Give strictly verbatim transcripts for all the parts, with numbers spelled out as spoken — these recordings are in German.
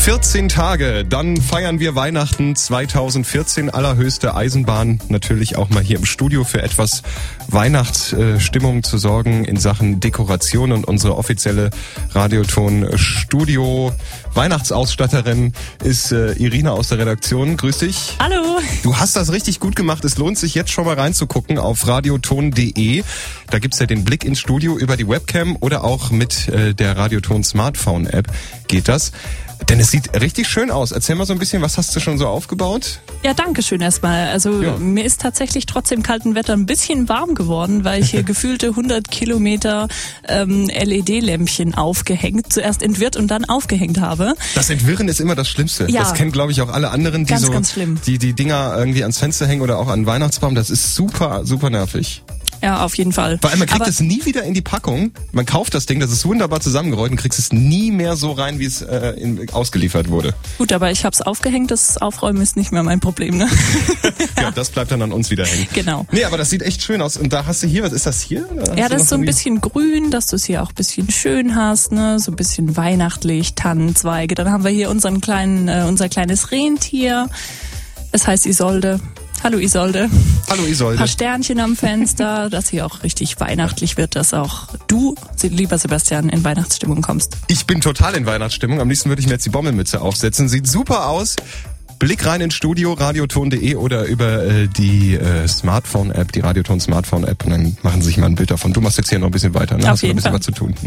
vierzehn Tage, dann feiern wir Weihnachten zweitausendvierzehn, allerhöchste Eisenbahn, natürlich auch mal hier im Studio für etwas Weihnachtsstimmung zu sorgen in Sachen Dekoration, und unsere offizielle Radioton-Studio Weihnachtsausstatterin ist äh, Irina aus der Redaktion. Grüß dich. Hallo. Du hast das richtig gut gemacht. Es lohnt sich jetzt schon mal reinzugucken auf radioton punkt de. Da gibt's ja den Blick ins Studio über die Webcam oder auch mit äh, der Radioton Smartphone App geht das. Denn es sieht richtig schön aus. Erzähl mal so ein bisschen, was hast du schon so aufgebaut? Ja, danke schön erstmal. Also ja. Mir ist tatsächlich trotz dem kalten Wetter ein bisschen warm geworden, weil ich hier gefühlte hundert Kilometer ähm, L E D-Lämpchen aufgehängt, zuerst entwirrt und dann aufgehängt habe. Das Entwirren ist immer das Schlimmste. Ja. Das kennen, glaube ich, auch alle anderen, die ganz, so ganz schlimm. die die Dinger irgendwie ans Fenster hängen oder auch an den Weihnachtsbaum. Das ist super, super nervig. Ja, auf jeden Fall. Vor allem, man kriegt Aber es nie wieder in die Packung. Man kauft das Ding, das ist wunderbar zusammengerollt und kriegst es nie mehr so rein, wie es äh, in, ausgeliefert wurde. Gut, aber ich habe es aufgehängt, das Aufräumen ist nicht mehr mein Problem, ne? ja. ja, das bleibt dann an uns wieder hängen. Genau. Nee, aber das sieht echt schön aus. Und da hast du hier, was ist das hier? Da ja, das ist so ein bisschen grün, dass du es hier auch ein bisschen schön hast, ne? So ein bisschen weihnachtlich, Tannenzweige. Dann haben wir hier unseren kleinen, äh, unser kleines Rentier. Es heißt Isolde. Hallo Isolde. Hallo Isolde. Ein paar Sternchen am Fenster, dass hier auch richtig weihnachtlich wird, dass auch du, lieber Sebastian, in Weihnachtsstimmung kommst. Ich bin total in Weihnachtsstimmung. Am liebsten würde ich mir jetzt die Bommelmütze aufsetzen. Sieht super aus. Blick rein ins Studio, radioton punkt de oder über äh, die äh, Smartphone-App, die Radioton Smartphone-App, und dann machen Sie sich mal ein Bild davon. Du machst jetzt hier noch ein bisschen weiter, ne? Auf Hast du noch ein bisschen Fall. was zu tun.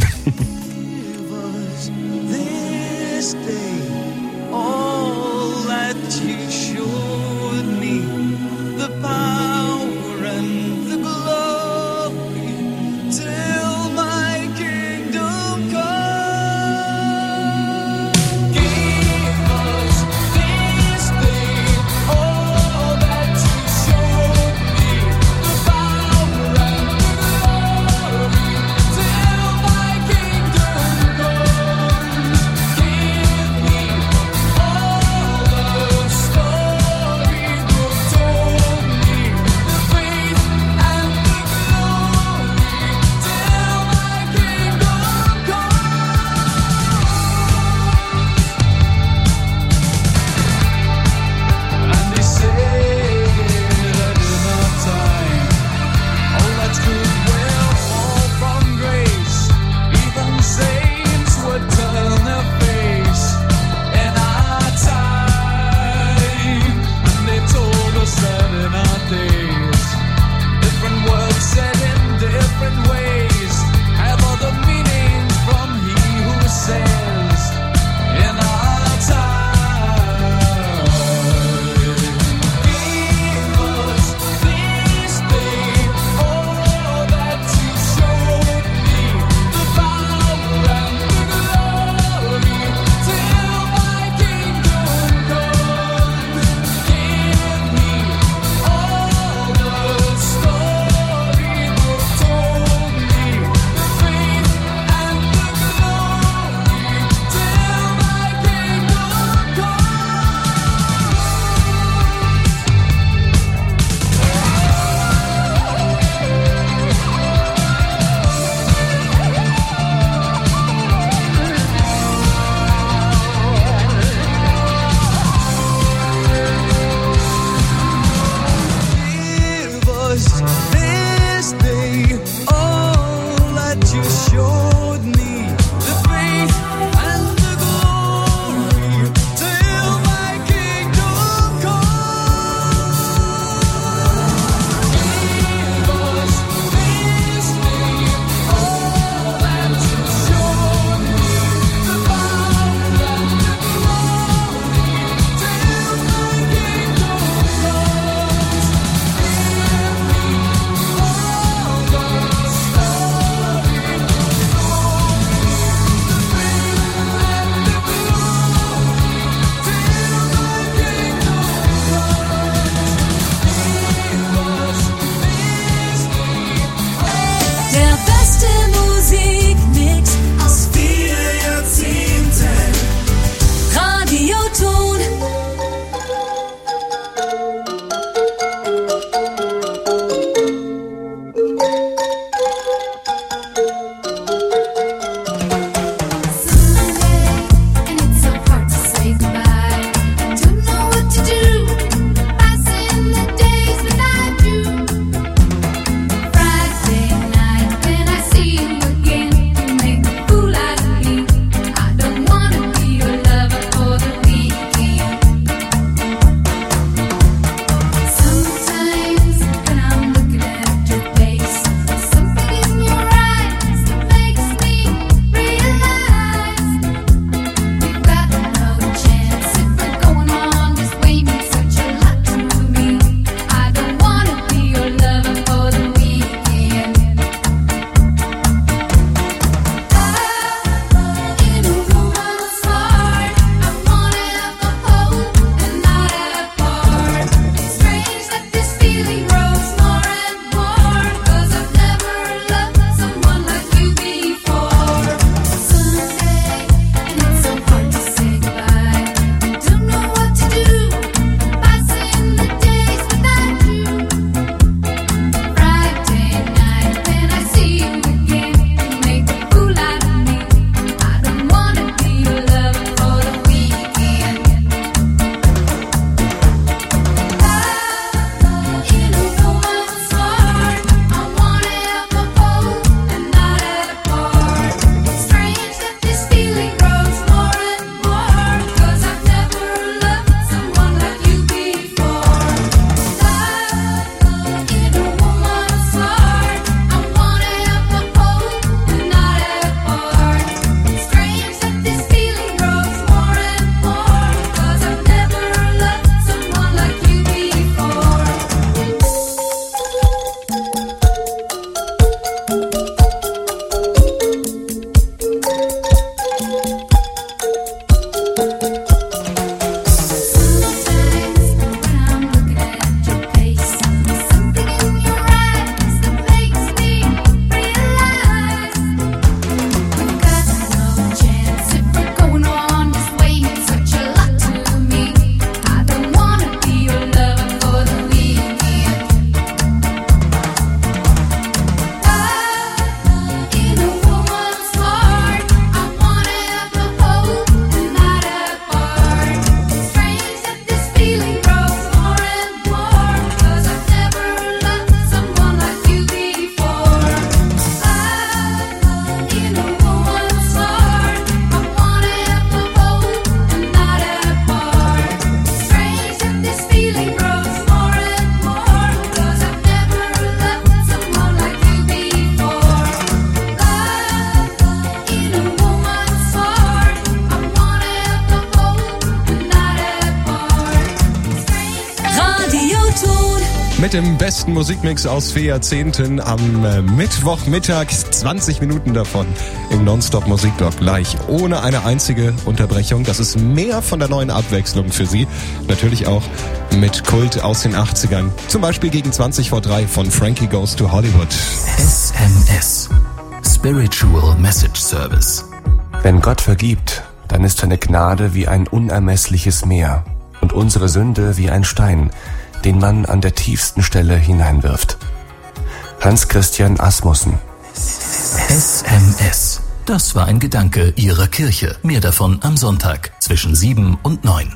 Mit dem besten Musikmix aus vier Jahrzehnten am äh, Mittwochmittag, zwanzig Minuten davon im Nonstop-Musikblock gleich, ohne eine einzige Unterbrechung. Das ist mehr von der neuen Abwechslung für Sie. Natürlich auch mit Kult aus den achtzigern. Zum Beispiel gegen zwanzig vor drei von Frankie Goes to Hollywood. S M S. Spiritual Message Service. Wenn Gott vergibt, dann ist seine Gnade wie ein unermessliches Meer und unsere Sünde wie ein Stein, den man an der tiefsten Stelle hineinwirft. Hans Christian Asmussen. S M S. Das war ein Gedanke Ihrer Kirche. Mehr davon am Sonntag zwischen sieben und neun.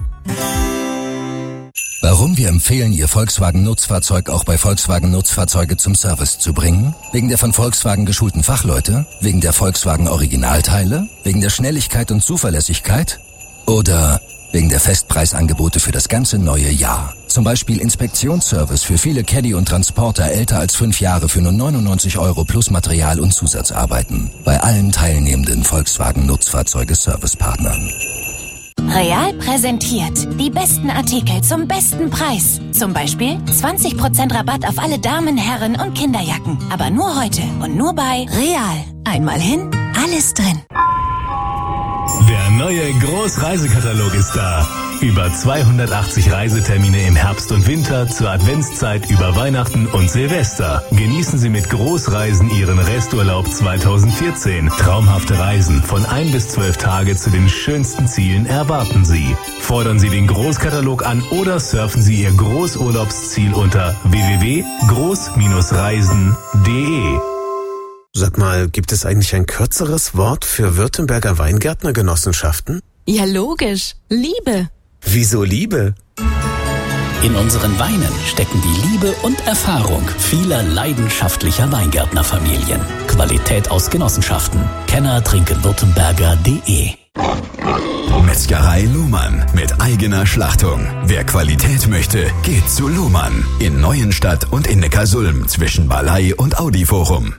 Warum wir empfehlen, Ihr Volkswagen-Nutzfahrzeug auch bei Volkswagen-Nutzfahrzeuge zum Service zu bringen? Wegen der von Volkswagen geschulten Fachleute? Wegen der Volkswagen-Originalteile? Wegen der Schnelligkeit und Zuverlässigkeit? Oder wegen der Festpreisangebote für das ganze neue Jahr? Zum Beispiel Inspektionsservice für viele Caddy und Transporter älter als fünf Jahre für nur neunundneunzig Euro plus Material- und Zusatzarbeiten. Bei allen teilnehmenden Volkswagen-Nutzfahrzeuge-Servicepartnern. Real präsentiert die besten Artikel zum besten Preis. Zum Beispiel zwanzig Prozent Rabatt auf alle Damen-, Herren- und Kinderjacken. Aber nur heute und nur bei Real. Einmal hin, alles drin. Der neue Großreisekatalog ist da. Über zweihundertachtzig Reisetermine im Herbst und Winter, zur Adventszeit, über Weihnachten und Silvester. Genießen Sie mit Großreisen Ihren Resturlaub zweitausendvierzehn. Traumhafte Reisen von ein bis zwölf Tage zu den schönsten Zielen erwarten Sie. Fordern Sie den Großkatalog an oder surfen Sie Ihr Großurlaubsziel unter w w w punkt groß reisen punkt d e. Sag mal, gibt es eigentlich ein kürzeres Wort für Württemberger Weingärtnergenossenschaften? Ja, logisch. Liebe. Wieso Liebe? In unseren Weinen stecken die Liebe und Erfahrung vieler leidenschaftlicher Weingärtnerfamilien. Qualität aus Genossenschaften. Kenner trinken württemberger punkt d e. Metzgerei Lohmann mit eigener Schlachtung. Wer Qualität möchte, geht zu Lohmann. In Neuenstadt und in Neckarsulm zwischen Balei und Audi-Forum.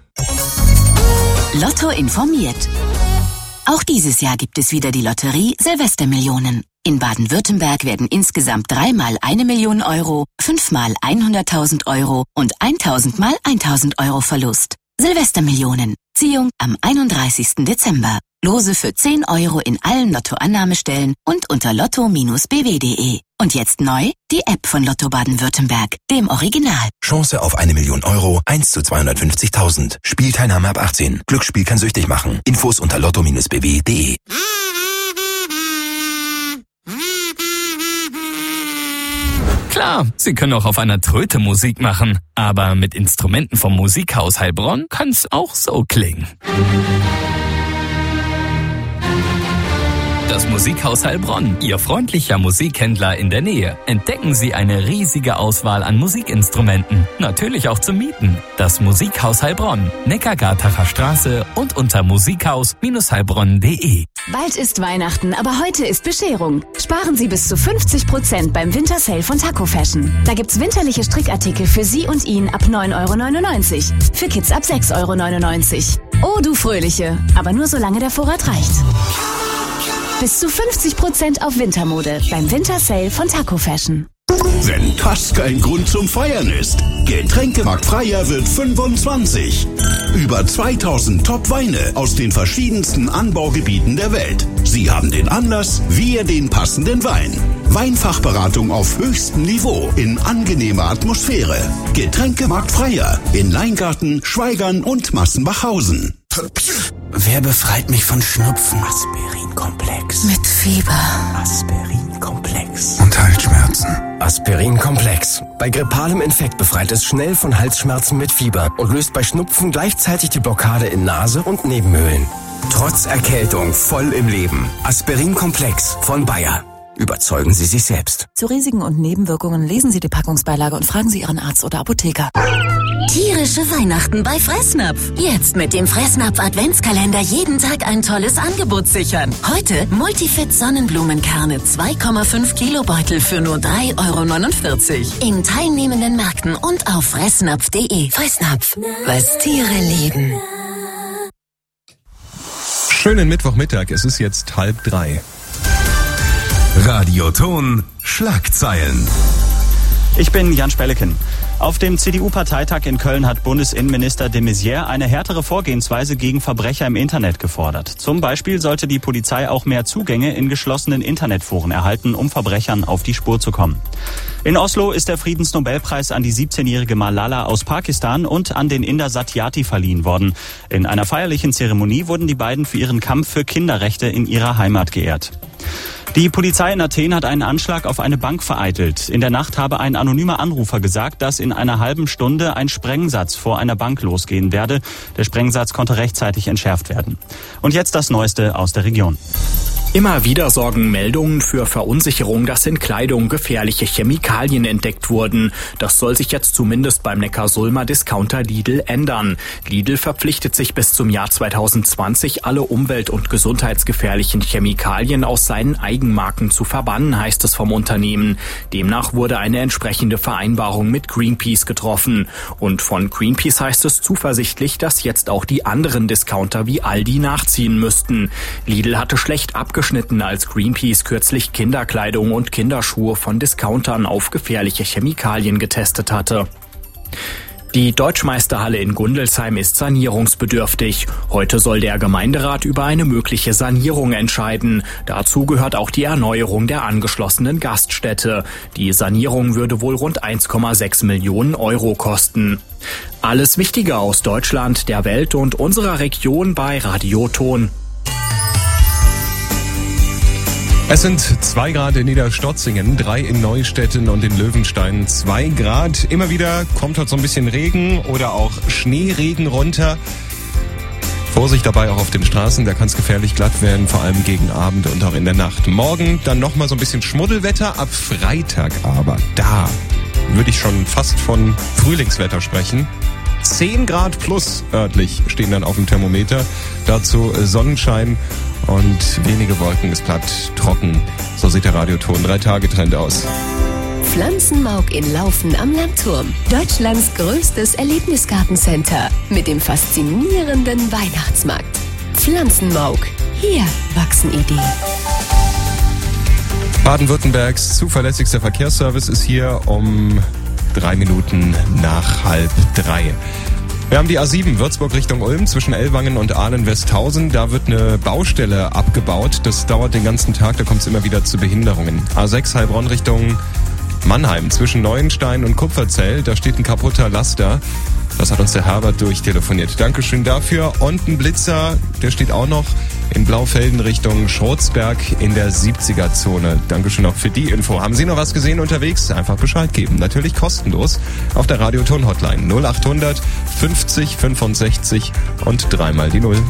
Lotto informiert. Auch dieses Jahr gibt es wieder die Lotterie Silvestermillionen. In Baden-Württemberg werden insgesamt dreimal eine Million Euro, fünfmal hunderttausend Euro und tausend mal tausend Euro Verlust. Silvestermillionen. Ziehung am einunddreißigsten Dezember. Lose für zehn Euro in allen Lottoannahmestellen und unter lotto Bindestrich b w punkt d e. Und jetzt neu die App von Lotto Baden-Württemberg, dem Original. Chance auf eine Million Euro, eins zu zweihundertfünfzigtausend. Spielteilnahme ab achtzehn. Glücksspiel kann süchtig machen. Infos unter lotto Bindestrich b w punkt d e. Klar, Sie können auch auf einer Tröte Musik machen, aber mit Instrumenten vom Musikhaus Heilbronn kann's auch so klingen. Das Musikhaus Heilbronn, Ihr freundlicher Musikhändler in der Nähe. Entdecken Sie eine riesige Auswahl an Musikinstrumenten, natürlich auch zum Mieten. Das Musikhaus Heilbronn, Neckargartacher Straße und unter musikhaus heilbronn punkt d e. Bald ist Weihnachten, aber heute ist Bescherung. Sparen Sie bis zu fünfzig Prozent beim Wintersale von Taco Fashion. Da gibt's winterliche Strickartikel für Sie und ihn ab neun Euro neunundneunzig. Für Kids ab sechs Euro neunundneunzig. Oh, du Fröhliche. Aber nur solange der Vorrat reicht. Bis zu fünfzig Prozent auf Wintermode beim Wintersale von Taco Fashion. Wenn das kein Grund zum Feiern ist. Getränkemarkt Freier wird fünfundzwanzig. Über zweitausend Top-Weine aus den verschiedensten Anbaugebieten der Welt. Sie haben den Anlass, wir den passenden Wein. Weinfachberatung auf höchstem Niveau in angenehmer Atmosphäre. Getränkemarkt Freier in Leingarten, Schweigern und Massenbachhausen. Wer befreit mich von Schnupfen? Aspirinkomplex. Mit Fieber. Aspirinkomplex. Und Halsschmerzen. Aspirinkomplex. Bei grippalem Infekt befreit es schnell von Halsschmerzen mit Fieber und löst bei Schnupfen gleichzeitig die Blockade in Nase und Nebenhöhlen. Trotz Erkältung voll im Leben. Aspirinkomplex von Bayer. Überzeugen Sie sich selbst. Zu Risiken und Nebenwirkungen lesen Sie die Packungsbeilage und fragen Sie Ihren Arzt oder Apotheker. Tierische Weihnachten bei Fressnapf. Jetzt mit dem Fressnapf Adventskalender jeden Tag ein tolles Angebot sichern. Heute Multifit Sonnenblumenkerne zwei Komma fünf Kilo Beutel für nur drei Euro neunundvierzig. In teilnehmenden Märkten und auf fressnapf punkt d e. Fressnapf, was Tiere lieben. Schönen Mittwochmittag, es ist jetzt halb drei. Radioton Schlagzeilen. Ich bin Jan Spellecken. Auf dem C D U-Parteitag in Köln hat Bundesinnenminister de Maizière eine härtere Vorgehensweise gegen Verbrecher im Internet gefordert. Zum Beispiel sollte die Polizei auch mehr Zugänge in geschlossenen Internetforen erhalten, um Verbrechern auf die Spur zu kommen. In Oslo ist der Friedensnobelpreis an die siebzehnjährige Malala aus Pakistan und an den Inder Satyarthi verliehen worden. In einer feierlichen Zeremonie wurden die beiden für ihren Kampf für Kinderrechte in ihrer Heimat geehrt. Die Polizei in Athen hat einen Anschlag auf eine Bank vereitelt. In der Nacht habe ein anonymer Anrufer gesagt, dass in einer halben Stunde ein Sprengsatz vor einer Bank losgehen werde. Der Sprengsatz konnte rechtzeitig entschärft werden. Und jetzt das Neueste aus der Region. Immer wieder sorgen Meldungen für Verunsicherung, dass in Kleidung gefährliche Chemikalien entdeckt wurden. Das soll sich jetzt zumindest beim Neckarsulmer Discounter Lidl ändern. Lidl verpflichtet sich bis zum Jahr zweitausendzwanzig, alle umwelt- und gesundheitsgefährlichen Chemikalien aus seinen Eigenmarken zu verbannen, heißt es vom Unternehmen. Demnach wurde eine entsprechende Vereinbarung mit Greenpeace getroffen. Und von Greenpeace heißt es zuversichtlich, dass jetzt auch die anderen Discounter wie Aldi nachziehen müssten. Lidl hatte schlecht abgeschnitten, als Greenpeace kürzlich Kinderkleidung und Kinderschuhe von Discountern auf gefährliche Chemikalien getestet hatte. Die Deutschmeisterhalle in Gundelsheim ist sanierungsbedürftig. Heute soll der Gemeinderat über eine mögliche Sanierung entscheiden. Dazu gehört auch die Erneuerung der angeschlossenen Gaststätte. Die Sanierung würde wohl rund eins Komma sechs Millionen Euro kosten. Alles Wichtige aus Deutschland, der Welt und unserer Region bei Radio Ton. Es sind zwei Grad in Niederstotzingen, drei in Neustädten und in Löwenstein zwei Grad. Immer wieder kommt heute so ein bisschen Regen oder auch Schneeregen runter. Vorsicht dabei auch auf den Straßen, da kann es gefährlich glatt werden, vor allem gegen Abend und auch in der Nacht. Morgen dann nochmal so ein bisschen Schmuddelwetter, ab Freitag aber, da würde ich schon fast von Frühlingswetter sprechen. zehn Grad plus örtlich stehen dann auf dem Thermometer, dazu Sonnenschein und wenige Wolken, es bleibt trocken. So sieht der Radioton drei Tage Trend aus. Pflanzenmauk in Laufen am Landturm. Deutschlands größtes Erlebnisgartencenter mit dem faszinierenden Weihnachtsmarkt. Pflanzenmauk. Hier wachsen Ideen. Baden-Württembergs zuverlässigster Verkehrsservice ist hier um drei Minuten nach halb drei. Wir haben die A sieben Würzburg Richtung Ulm zwischen Ellwangen und Ahlen-Westhausen. Da wird eine Baustelle abgebaut. Das dauert den ganzen Tag, da kommt es immer wieder zu Behinderungen. A sechs Heilbronn Richtung Mannheim zwischen Neuenstein und Kupferzell. Da steht ein kaputter Laster. Das hat uns der Herbert durchtelefoniert. Dankeschön dafür. Und ein Blitzer, der steht auch noch in Blaufelden Richtung Schrotzberg in der siebziger-Zone. Dankeschön auch für die Info. Haben Sie noch was gesehen unterwegs? Einfach Bescheid geben. Natürlich kostenlos auf der Radioton-Hotline null achthundert fünfzig fünfundsechzig und dreimal die Null.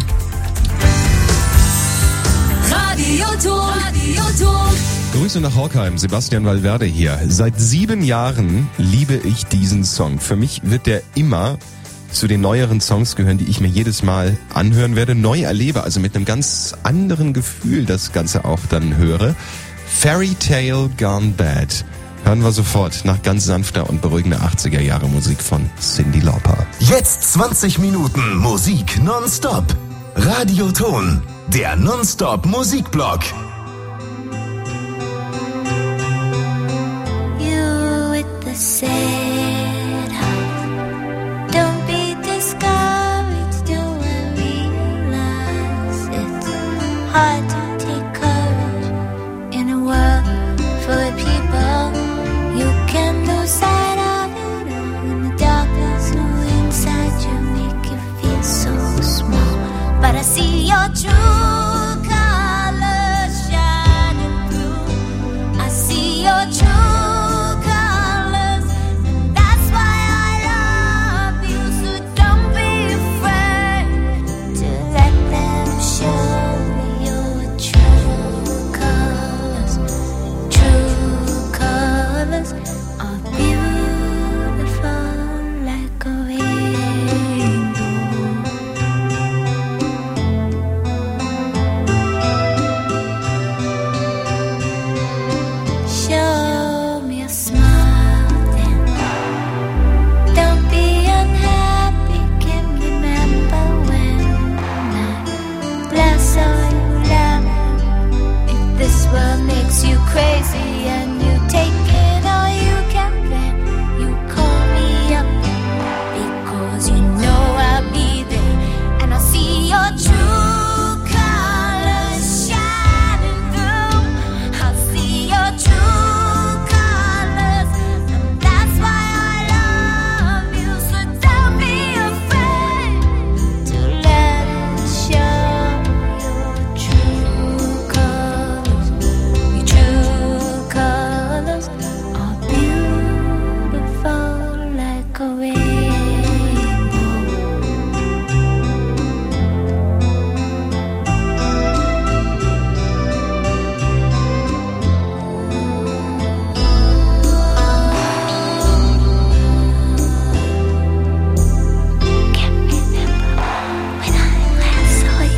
Radioton, Radioton. Grüße nach Horkheim, Sebastian Valverde hier. Seit sieben Jahren liebe ich diesen Song. Für mich wird der immer zu den neueren Songs gehören, die ich mir jedes Mal anhören werde, neu erlebe, also mit einem ganz anderen Gefühl das Ganze auch dann höre. Fairy Tale Gone Bad. Hören wir sofort nach ganz sanfter und beruhigender achtziger Jahre Musik von Cyndi Lauper. Jetzt zwanzig Minuten Musik nonstop. Radioton, der Nonstop Musikblock.